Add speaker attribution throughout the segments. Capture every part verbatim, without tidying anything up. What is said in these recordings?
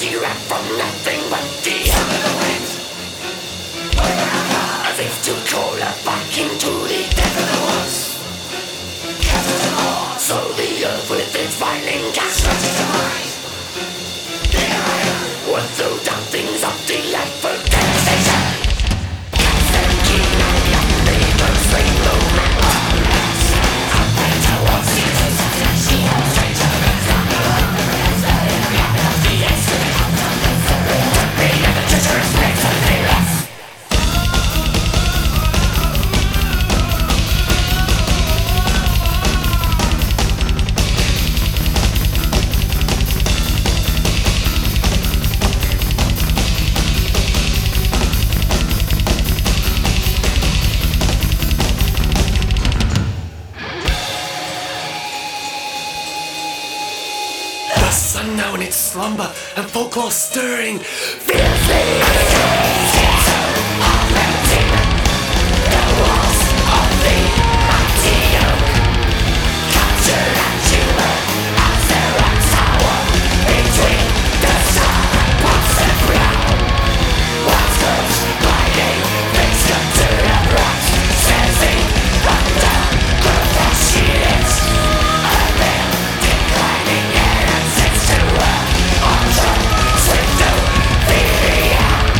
Speaker 1: she ran from nothing but the wind. As if to call her back into the depth of the woods. So the earth with its violent gas rushes to mine. One throw down things of the light for devastation. Cast and key now young neighbors sing low man lawless. Up and towards the earth, she was straight to the ground. The instrument of the misery, the pain and the treacherous place of the lost. Now in its slumber and folklore stirring fiercely. The walls of the mighty oak captured and shivered as the rocks tower between the starpots and brown. Once close blinding, fixed up to the rocks, sensing thunder, the flash is a veil declining air and sits to work on the swift to the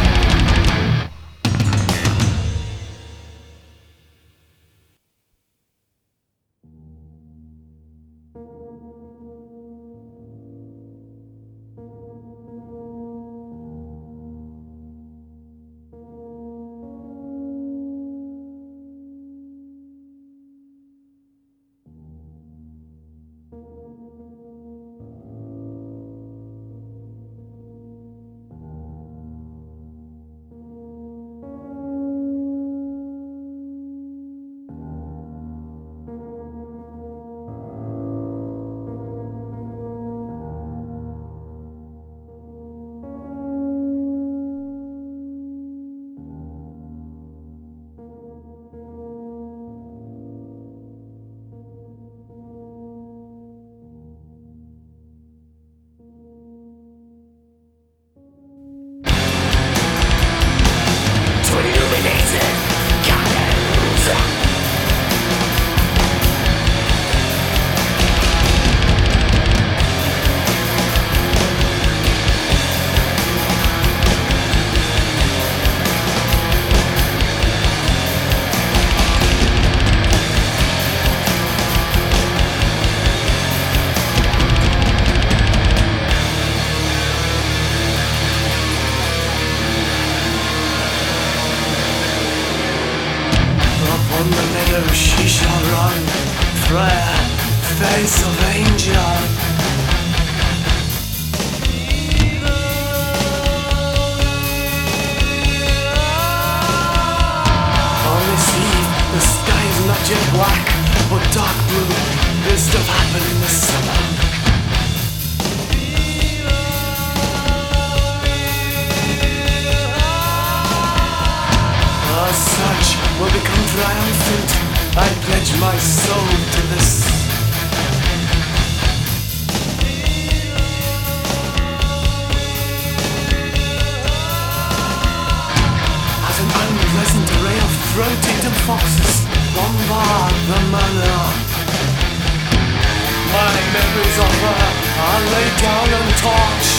Speaker 1: she shall run, fair face of angel. On this eve, the sky is not yet black, but dark blue. This stuff happened in the summer. As such, will become triumphant. I pledge my soul to this. As an unpleasant array of throat-eaten foxes bombard the manor, my memories of her are laid down and torched.